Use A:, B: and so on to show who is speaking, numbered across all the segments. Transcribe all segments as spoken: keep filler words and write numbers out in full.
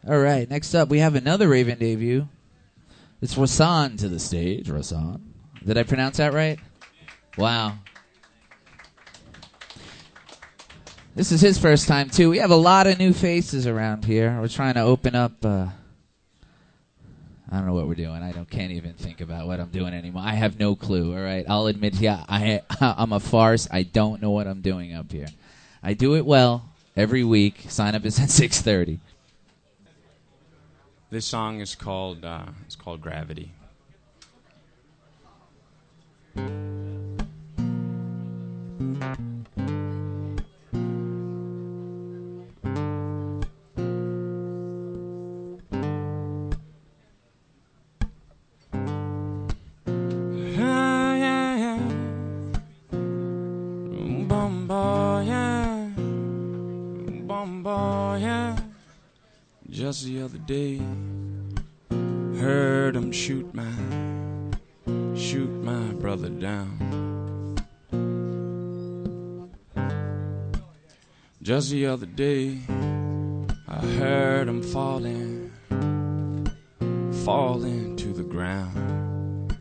A: All right, next up we have another Raven debut. It's Rasan to the stage. Rasan. Did I pronounce that right? Wow. This is his first time, too. We have a lot of new faces around here. We're trying to open up... Uh, I don't know what we're doing. I don't can't even think about what I'm doing anymore. I have no clue, all right? I'll admit, yeah, I, I'm a farce. I don't know what I'm doing up here. I do it well every week. Sign up is at six thirty.
B: This song is called uh, it's called Gravity. Just the other day, heard him shoot my, shoot my brother down. Just the other day, I heard him falling, falling to the ground.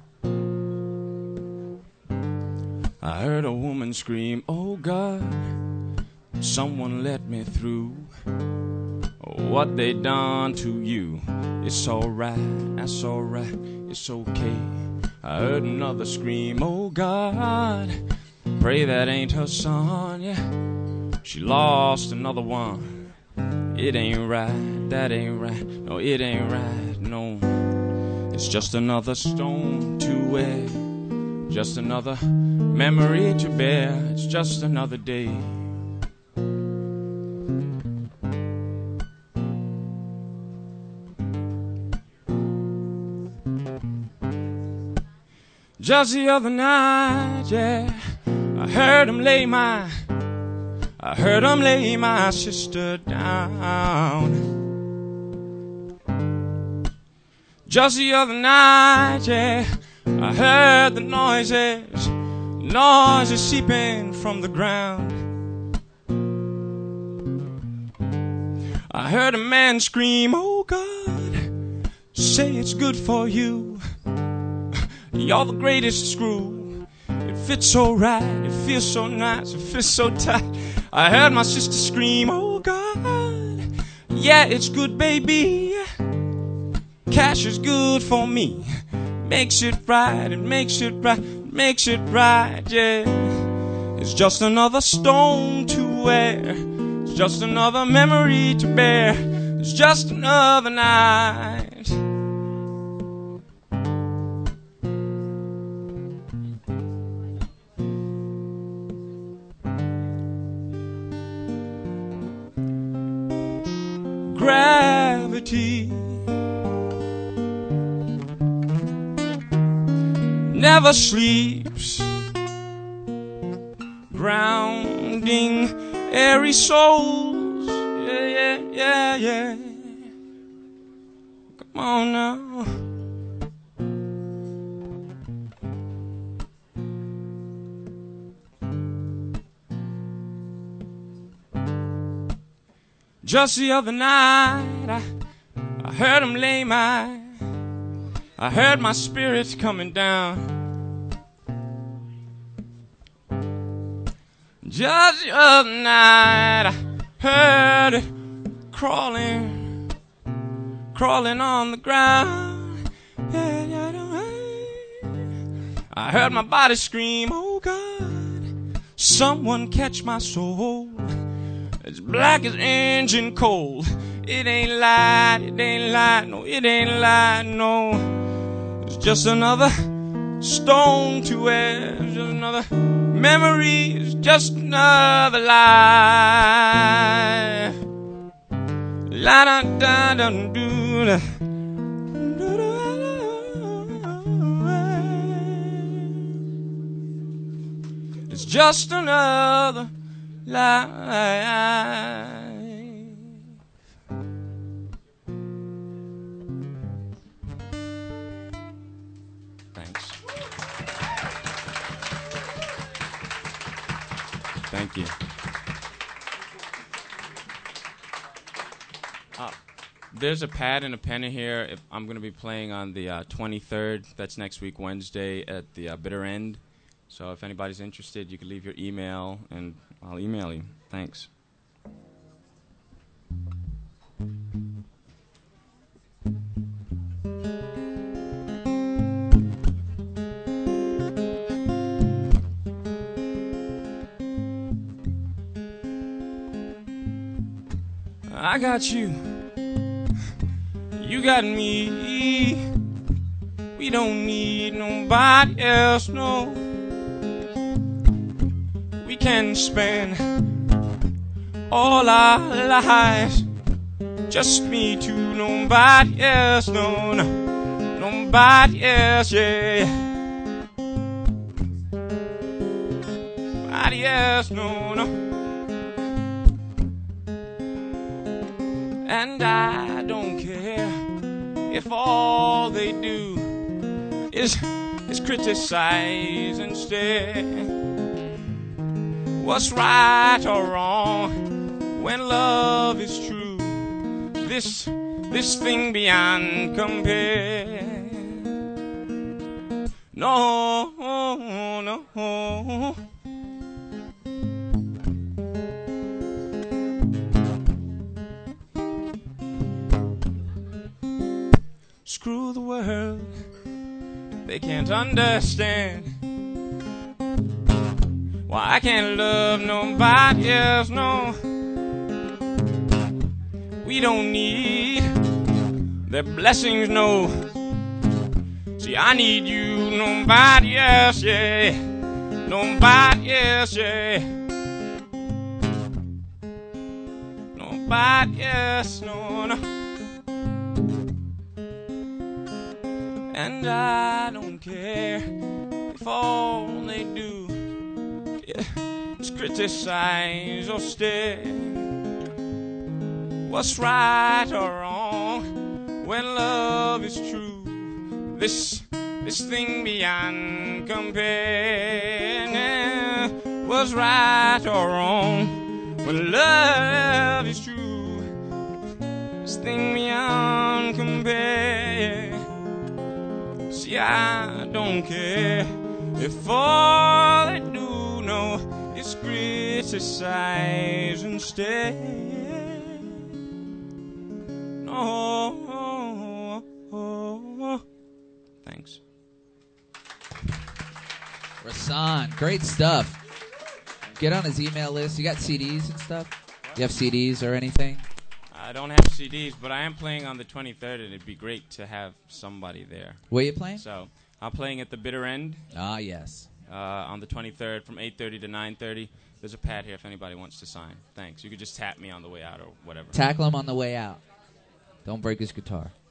B: I heard a woman scream, "Oh God, someone let me through. What they done to you, it's alright, that's alright, it's okay." I heard another scream, "Oh God, pray that ain't her son, yeah. She lost another one. It ain't right, that ain't right, no, it ain't right, no. It's just another stone to wear, just another memory to bear. It's just another day." Just the other night, yeah, I heard him lay my, I heard him lay my sister down. Just the other night, yeah, I heard the noises, noises seeping from the ground. I heard a man scream, "Oh God, say it's good for you. You're the greatest screw. It fits so right, it feels so nice, it fits so tight." I heard my sister scream, "Oh God, yeah, it's good, baby. Cash is good for me. Makes it right, it makes it right, it makes it right, yeah. It's just another stone to wear. It's just another memory to bear. It's just another night." Gravity never sleeps, grounding airy souls. Yeah, yeah, yeah, yeah. Come on now. Just the other night, I, I heard him lay my, I heard my spirits coming down. Just the other night, I heard it crawling, crawling on the ground. Yeah, yeah, yeah. I heard my body scream, "Oh God, someone catch my soul. It's black as engine coal. It ain't light, it ain't light, no, it ain't light, no. It's just another stone to wear, it's just another memory, it's just another life. La da da da do da. It's just another life. Thanks. Thank you. Uh, there's a pad and a pen in here. If I'm going to be playing on the uh, twenty-third. That's next week, Wednesday, at the uh, Bitter End. So if anybody's interested, you can leave your email, and I'll email you. Thanks. I got you, you got me. We don't need nobody else, no. We can spend all our lives, just me to nobody else, no, no, nobody else, yeah. Nobody else, no, no. And I don't care if all they do is is criticize and stare. What's right or wrong when love is true? This this thing beyond compare. No, no. Screw the world, they can't understand why I can't love nobody else, no. We don't need their blessings, no. See, I need you, nobody else, yeah. Nobody else, yeah. Nobody else, no, no. And I don't care if all they do is criticize or stare. What's right or wrong when love is true? This this thing beyond compare. What's right or wrong when love is true? This thing beyond compare. See, I don't care if all I do know is criticize and stare. No. Thanks.
A: Rahsaan, great stuff. Get on his email list. You got C Ds and stuff? You have C Ds or anything?
B: I don't have C Ds, but I am playing on the twenty-third, and it'd be great to have somebody there.
A: Where are you playing?
B: So I'm playing at the Bitter End.
A: Ah, yes.
B: Uh, on the twenty-third from eight thirty to nine thirty. There's a pad here if anybody wants to sign. Thanks. You could just tap me on the way out or whatever.
A: Tackle him on the way out. Don't break his guitar.